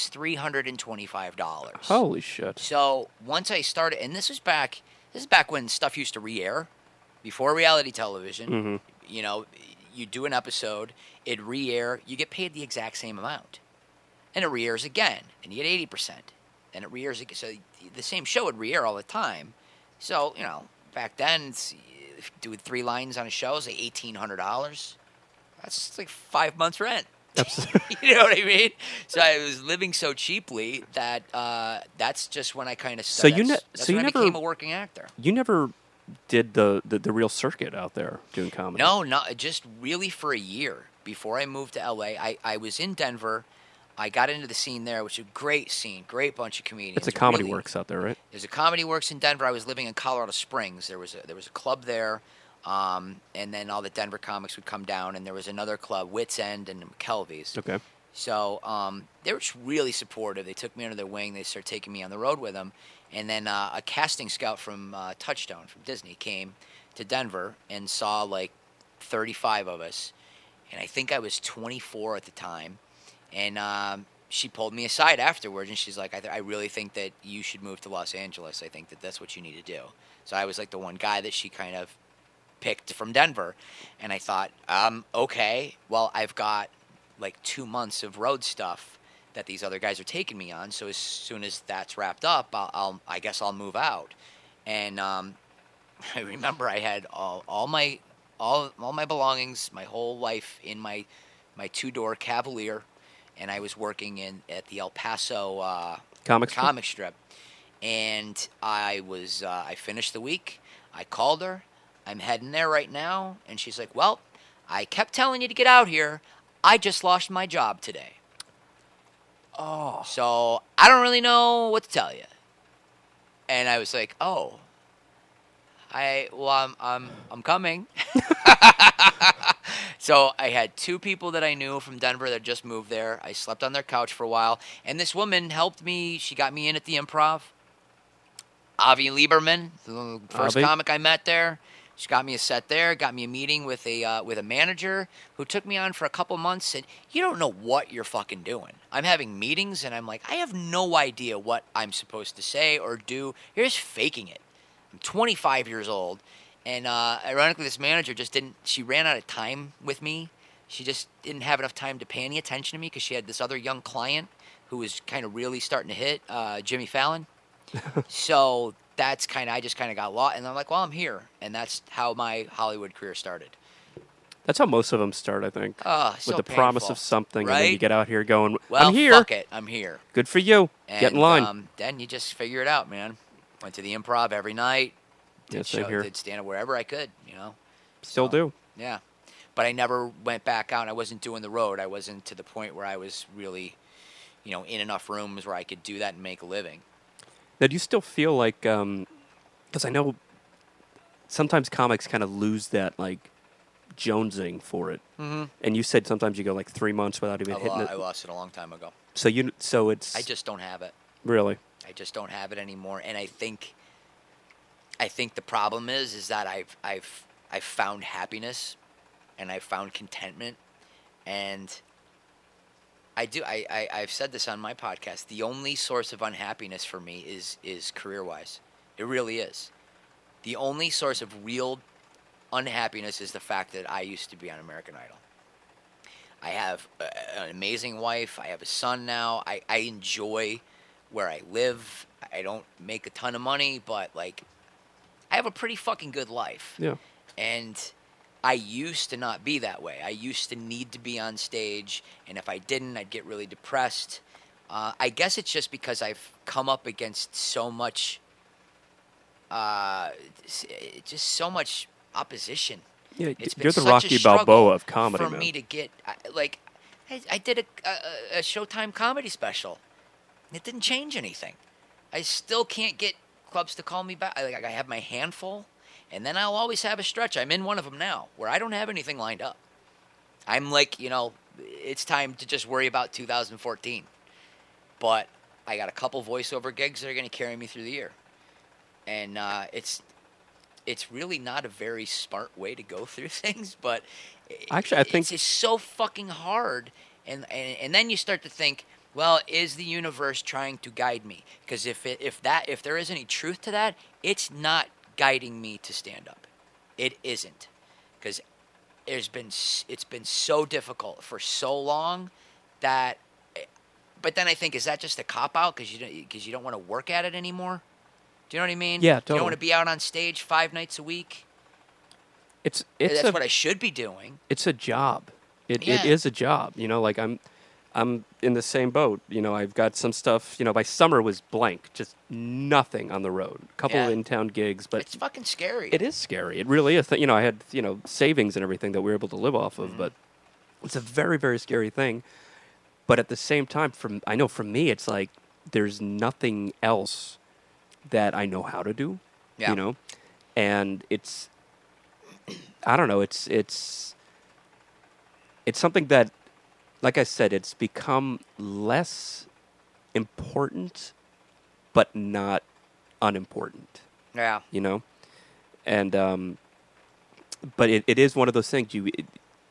$325. Holy shit. So once I started, and this is back when stuff used to re-air, before reality television. You do an episode, it re-air, you get paid the exact same amount. And it re-airs again, and you get 80%. And it re-airs again. So the same show would re-air all the time. So, back then, doing 3 lines on a show is like $1,800. That's like 5 months' rent. You know what I mean? So I was living so cheaply that that's just when I kind of started. I became a working actor. You never did the real circuit out there doing comedy? No, just really for a year. Before I moved to L.A., I was in Denver. I got into the scene there, which is a great scene, great bunch of comedians. It's a Comedy Works out there, right? There's a Comedy Works in Denver. I was living in Colorado Springs. There was a club there, and then all the Denver comics would come down, and there was another club, Wits End and McKelvey's. Okay. So they were just really supportive. They took me under their wing. They started taking me on the road with them. And then a casting scout from Touchstone, from Disney, came to Denver and saw like 35 of us. and I think I was 24 at the time, and she pulled me aside afterwards, and she's like, I really think that you should move to Los Angeles. I think that that's what you need to do. So I was like the one guy that she kind of picked from Denver, and I thought, okay, well, I've got like 2 months of road stuff that these other guys are taking me on. So as soon as that's wrapped up, I guess I'll move out. And I remember I had all my belongings, my whole life in my 2-door Cavalier, and I was working at the El Paso comic strip. And I finished the week. I called her. I'm heading there right now. And she's like, well, I kept telling you to get out here. I just lost my job today. Oh. So I don't really know what to tell you. And I was like, oh, I'm coming. So I had 2 people that I knew from Denver that just moved there. I slept on their couch for a while. And this woman helped me. She got me in at the Improv. Avi Lieberman, the first comic I met there. She got me a set there, got me a meeting with a manager who took me on for a couple months. Said, you don't know what you're fucking doing. I'm having meetings, and I'm like, I have no idea what I'm supposed to say or do. You're just faking it. I'm 25 years old. And ironically, this manager she ran out of time with me. She just didn't have enough time to pay any attention to me because she had this other young client who was kind of really starting to hit, Jimmy Fallon. So that's I just got lost. And I'm like, well, I'm here. And that's how my Hollywood career started. That's how most of them start, I think. So with the painful, promise of something, right? and then you get out here going, well, I'm here. Fuck it, I'm here. Good for you. And, get in line. Then you just figure it out, man. Went to the Improv every night. Yes, same here. Did stand up wherever I could, Still do. Yeah. But I never went back out. I wasn't doing the road. I wasn't to the point where I was really, in enough rooms where I could do that and make a living. Now, do you still feel like, because I know sometimes comics kind of lose that, jonesing for it. Mm-hmm. And you said sometimes you go 3 months without even hitting it. I lost it a long time ago. So it's... I just don't have it. Really? I just don't have it anymore. And I think the problem is that I've found happiness and I've found contentment, and I've said this on my podcast. The only source of unhappiness for me is career-wise. It really is. The only source of real unhappiness is the fact that I used to be on American Idol. I have an amazing wife. I have a son now. I enjoy where I live. I don't make a ton of money, but I have a pretty fucking good life. Yeah. And I used to not be that way. I used to need to be on stage, and if I didn't, I'd get really depressed. I guess it's just because I've come up against so much, just so much opposition. Yeah, It's been you're the such a Rocky struggle Balboa of comedy, for man. me to get, I did a Showtime comedy special. It didn't change anything. I still can't get clubs to call me back. I have my handful, and then I'll always have a stretch. I'm in one of them now where I don't have anything lined up. I'm it's time to just worry about 2014. But I got a couple voiceover gigs that are going to carry me through the year. And it's really not a very smart way to go through things, but Actually, I think it's just so fucking hard. And then you start to think, well, is the universe trying to guide me? Because if there is any truth to that, it's not guiding me to stand up. It isn't, because it's been so difficult for so long that. But then I think, is that just a cop out because you don't want to work at it anymore? Do you know what I mean? Yeah, totally. You don't want to be out on stage 5 nights a week. That's what I should be doing. It's a job. It Yeah. is a job. I'm in the same boat. I've got some stuff. My summer was blank, just nothing on the road. A couple Yeah. of in-town gigs, but It's fucking scary. it is scary. It really is. I had savings and everything that we were able to live off of, but it's a very, very scary thing. But at the same time, I know for me, it's like there's nothing else that I know how to do. Yeah. And it's, I don't know. It's something that, like I said, it's become less important, but not unimportant. Yeah. And but it is one of those things.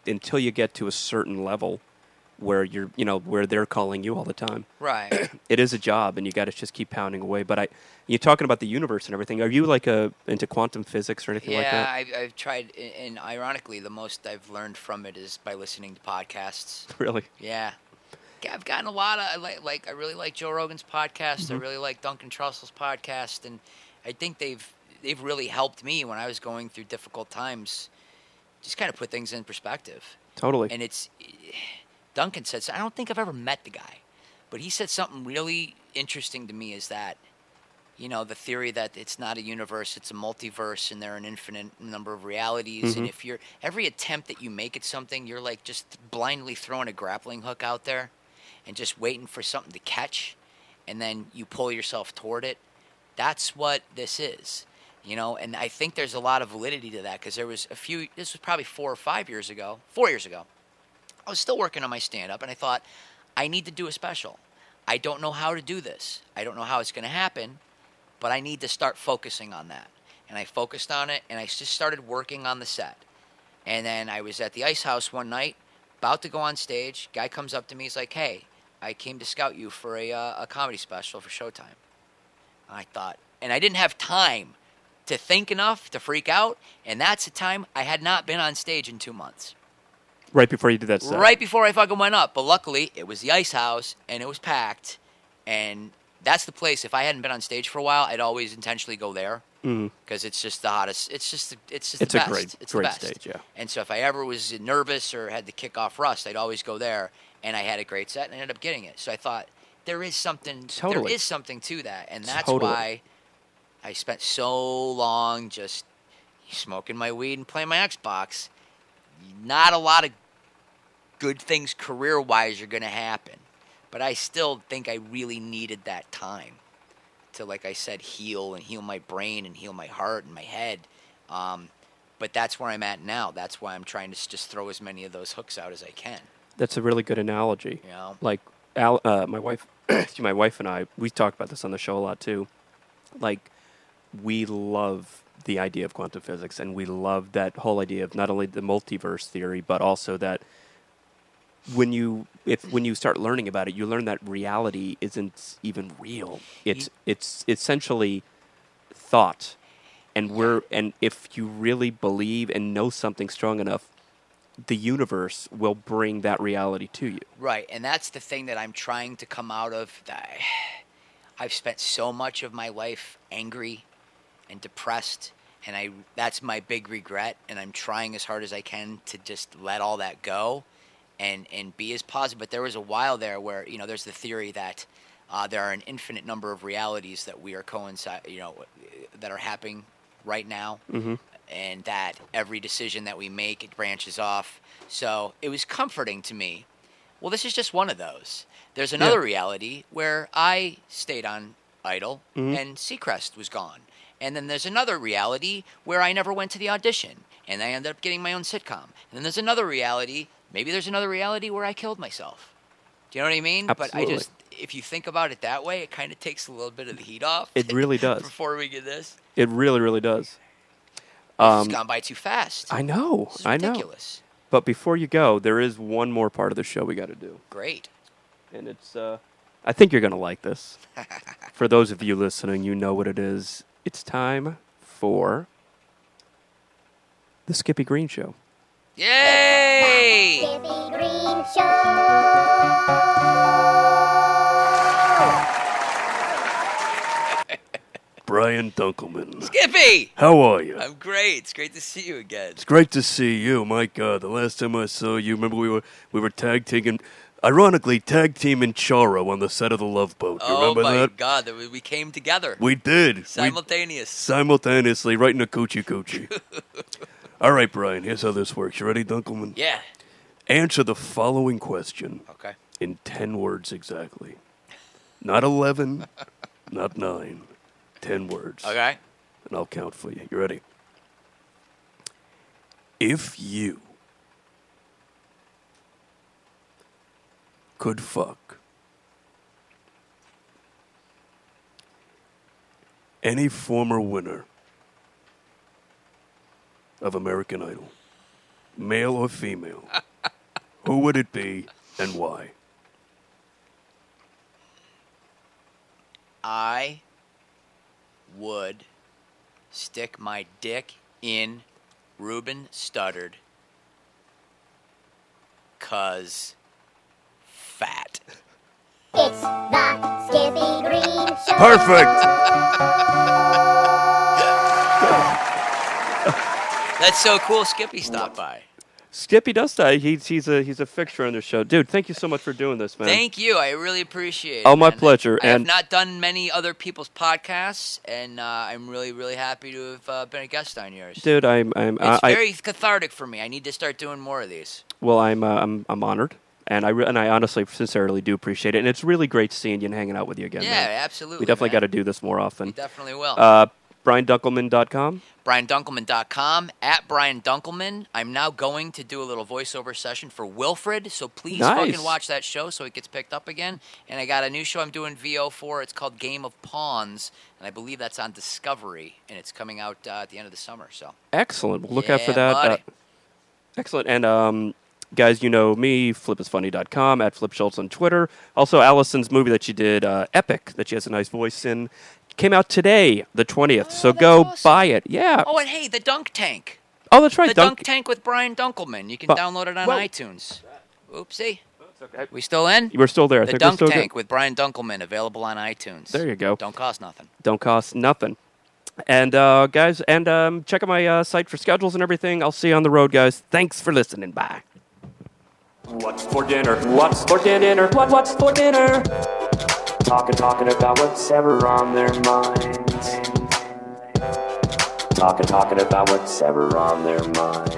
until you get to a certain level where where they're calling you all the time. Right. It is a job, and you got to just keep pounding away. But you're talking about the universe and everything. Are you into quantum physics or anything like that? Yeah, I've tried, and ironically, the most I've learned from it is by listening to podcasts. Really? Yeah. I've gotten a lot of I really like Joe Rogan's podcast. Mm-hmm. I really like Duncan Trussell's podcast, and I think they've really helped me when I was going through difficult times. Just kind of put things in perspective. Totally. And Duncan said, I don't think I've ever met the guy, but he said something really interesting to me. Is that the theory that it's not a universe, it's a multiverse, and there are an infinite number of realities. And if every attempt that you make at something, you're like just blindly throwing a grappling hook out there and just waiting for something to catch, and then you pull yourself toward it. That's what this is, and I think there's a lot of validity to that, because this was probably 4 years ago, I was still working on my stand-up, and I thought, I need to do a special. I don't know how to do this. I don't know how it's going to happen, but I need to start focusing on that. And I focused on it, and I just started working on the set. And then I was at the Ice House one night, about to go on stage. Guy comes up to me, he's like, hey, I came to scout you for a comedy special for Showtime. I thought, and I didn't have time to think enough to freak out, and that's the time I had not been on stage in 2 months. Right before you did that set. Right before I fucking went up. But luckily, it was the Ice House, and it was packed, and that's the place. If I hadn't been on stage for a while, I'd always intentionally go there, because it's just the hottest. It's just the best. It's a great the best stage, yeah. And so if I ever was nervous or had to kick off Rust, I'd always go there, and I had a great set, and I ended up getting it. So I thought, there is something. Totally. There is something to that, and that's Totally. why I spent so long just smoking my weed and playing my Xbox. Not a lot of good things career-wise are going to happen, but I still think I really needed that time to, like I said, heal my brain and heal my heart and my head. But that's where I'm at now. That's why I'm trying to just throw as many of those hooks out as I can. That's a really good analogy. Yeah. Like my wife, my wife and I, we talk about this on the show a lot too. Like, we love the idea of quantum physics, and we love that whole idea of not only the multiverse theory, but also that when you start learning about it, you learn that reality isn't even real. It's essentially thought, and if you really believe and know something strong enough, the universe will bring that reality to you. Right, and that's the thing that I'm trying to come out of. I've spent so much of my life angry and depressed, and that's my big regret, and I'm trying as hard as I can to just let all that go and be as positive. But there was a while there where, there's the theory that there are an infinite number of realities that we are that are happening right now, and that every decision that we make, it branches off. So it was comforting to me. Well, this is just one of those. There's another reality where I stayed on Idol and Seacrest was gone. And then there's another reality where I never went to the audition and I ended up getting my own sitcom. And then there's another reality, maybe there's another reality where I killed myself. Do you know what I mean? Absolutely. But if you think about it that way, it kind of takes a little bit of the heat off. It really does. Before we get this. It really, really does. It's gone by too fast. I know. This is I know. ridiculous. But before you go, there is one more part of the show we got to do. Great. And it's, I think you're going to like this. For those of you listening, you know what it is. It's time for the Skippy Green Show. Yay! Skippy Green Show. Brian Dunkelman. Skippy! How are you? I'm great. It's great to see you again. It's great to see you. My God, the last time I saw you, remember we were tag teaming, ironically, tag teaming Charo on the set of The Love Boat. You remember my that? God, we came together. We did. Simultaneously Right in a coochie coochie. All right, Brian, here's how this works. You ready, Dunkelman? Yeah. Answer the following question Okay. in 10 words exactly. Not 11, not 9. 10 words. Okay. And I'll count for you. You ready? If you could fuck any former winner of American Idol, male or female, who would it be and why? I would stick my dick in Ruben Studdard 'cause fat. It's the Skippy Green Show. Perfect. That's so cool. Skippy stopped by. Skippy does die. He's a fixture on the show, dude. Thank you so much for doing this, man. Thank you. I really appreciate it. Oh, my man. pleasure. I have And- not done many other people's podcasts, and I'm really, really happy to have been a guest on yours. Dude, It's very cathartic for me. I need to start doing more of these. well, I'm honored, and I honestly, sincerely do appreciate it. And it's really great seeing you and hanging out with you again. Yeah, man. absolutely. We definitely man. got to do this more We often. definitely will. BrianDunkelman.com. BrianDunkelman.com, at Brian Dunkelman. I'm now going to do a little voiceover session for Wilfred, so please Nice. fucking watch that show so it gets picked up again. And I got a new show I'm doing VO for. It's called Game of Pawns, and I believe that's on Discovery, and it's coming out at the end of the summer. So Excellent. We'll look out for Yeah, that. buddy. Excellent. And guys, you know me, flipisfunny.com, at Flip Schultz on Twitter. Also, Allison's movie that she did, Epic, that she has a nice voice in, came out today, the 20th. So that's go awesome. buy it. Yeah. Oh, and hey, the Dunk Tank. Oh, that's right. The Dunk Tank with Brian Dunkelman. You can Bu- download it on well- iTunes. Oopsie. Okay. We still in? We're still there. I The think we're Dunk still good. Tank with Brian Dunkelman, available on iTunes. There you go. Don't cost nothing. Don't cost nothing. And guys, and check out my site for schedules and everything. I'll see you on the road, guys. Thanks for listening. Bye. What's for dinner? What's for dinner? What's for dinner? Talking about what's ever on their minds. Talking about what's ever on their minds.